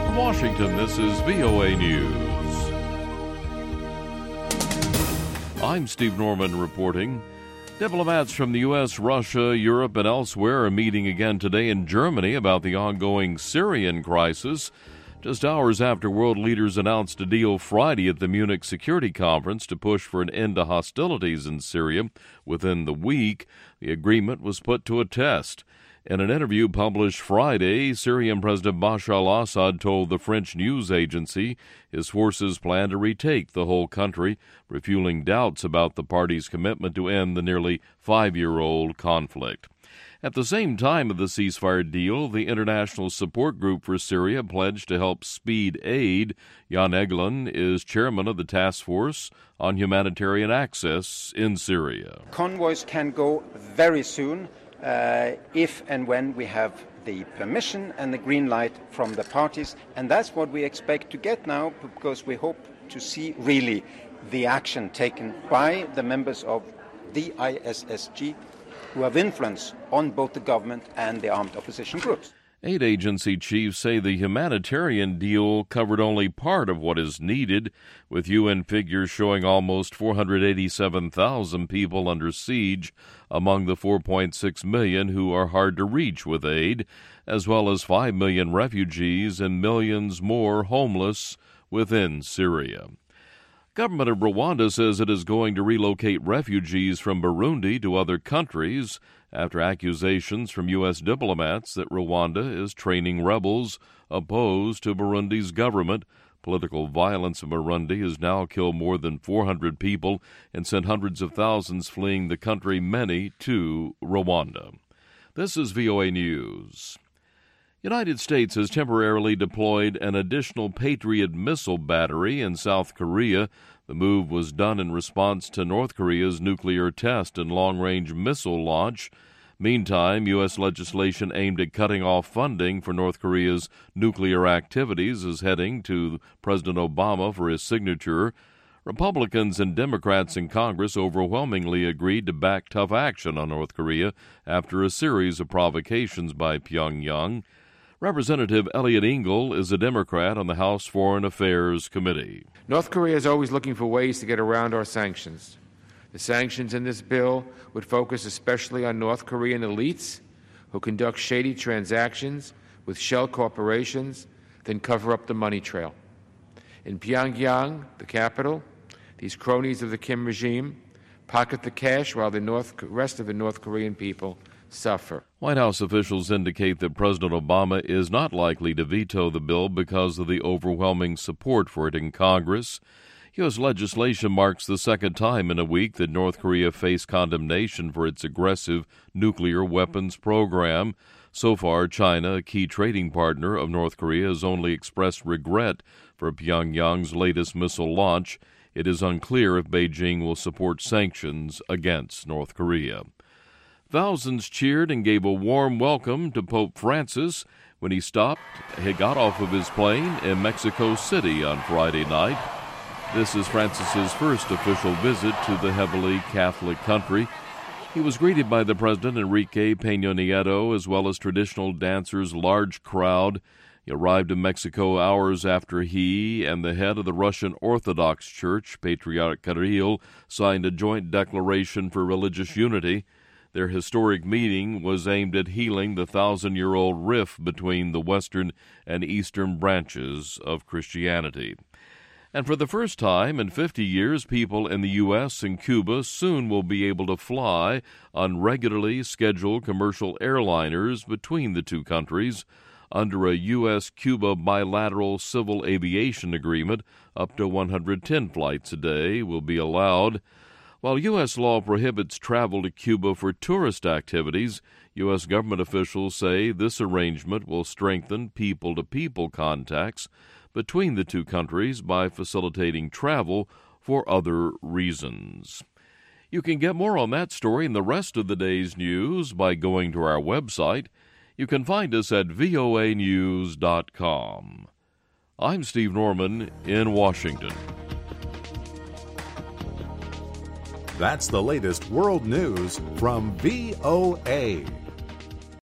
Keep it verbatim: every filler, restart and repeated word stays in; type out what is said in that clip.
From Washington, this is V O A News. I'm Steve Norman reporting. Diplomats from the U S, Russia, Europe, and elsewhere are meeting again today in Germany about the ongoing Syrian crisis, just hours after world leaders announced a deal Friday at the Munich Security Conference to push for an end to hostilities in Syria. Within the week, the agreement was put to a test. In an interview published Friday, Syrian President Bashar al-Assad told the French news agency his forces plan to retake the whole country, refueling doubts about the party's commitment to end the nearly five-year-old conflict. At the same time of the ceasefire deal, the International Support Group for Syria pledged to help speed aid. Jan Egeland is chairman of the Task Force on Humanitarian Access in Syria. Convoys can go very soon. Uh, if and when we have the permission and the green light from the parties. And that's what we expect to get now, because we hope to see really the action taken by the members of the I S S G who have influence on both the government and the armed opposition groups. Aid agency chiefs say the humanitarian deal covered only part of what is needed, with U N figures showing almost four hundred eighty-seven thousand people under siege among the four point six million who are hard to reach with aid, as well as five million refugees and millions more homeless within Syria. Government of Rwanda says it is going to relocate refugees from Burundi to other countries after accusations from U S diplomats that Rwanda is training rebels opposed to Burundi's government. Political violence in Burundi has now killed more than four hundred people and sent hundreds of thousands fleeing the country, many to Rwanda. This is V O A News. United States has temporarily deployed an additional Patriot missile battery in South Korea. The move was done in response to North Korea's nuclear test and long-range missile launch. Meantime, U S legislation aimed at cutting off funding for North Korea's nuclear activities is heading to President Obama for his signature. Republicans and Democrats in Congress overwhelmingly agreed to back tough action on North Korea after a series of provocations by Pyongyang. Representative Elliot Engel is a Democrat on the House Foreign Affairs Committee. North Korea is always looking for ways to get around our sanctions. The sanctions in this bill would focus especially on North Korean elites who conduct shady transactions with shell corporations, then cover up the money trail. In Pyongyang, the capital, these cronies of the Kim regime pocket the cash while the North, rest of the North Korean people suffer. White House officials indicate that President Obama is not likely to veto the bill because of the overwhelming support for it in Congress. U S legislation marks the second time in a week that North Korea faced condemnation for its aggressive nuclear weapons program. So far, China, a key trading partner of North Korea, has only expressed regret for Pyongyang's latest missile launch. It is unclear if Beijing will support sanctions against North Korea. Thousands cheered and gave a warm welcome to Pope Francis when he stopped, he got off of his plane in Mexico City on Friday night. This is Francis's first official visit to the heavily Catholic country. He was greeted by the President, Enrique Peña Nieto, as well as traditional dancers' large crowd. He arrived in Mexico hours after he and the head of the Russian Orthodox Church, Patriarch Kirill, signed a joint declaration for religious unity. Their historic meeting was aimed at healing the thousand-year-old rift between the western and eastern branches of Christianity. And for the first time in fifty years, people in the U S and Cuba soon will be able to fly on regularly scheduled commercial airliners between the two countries. Under a U S Cuba bilateral civil aviation agreement, up to one hundred ten flights a day will be allowed. While U S law prohibits travel to Cuba for tourist activities, U S government officials say this arrangement will strengthen people-to-people contacts between the two countries by facilitating travel for other reasons. You can get more on that story and the rest of the day's news by going to our website. You can find us at V O A news dot com. I'm Steve Norman in Washington. That's the latest world news from V O A.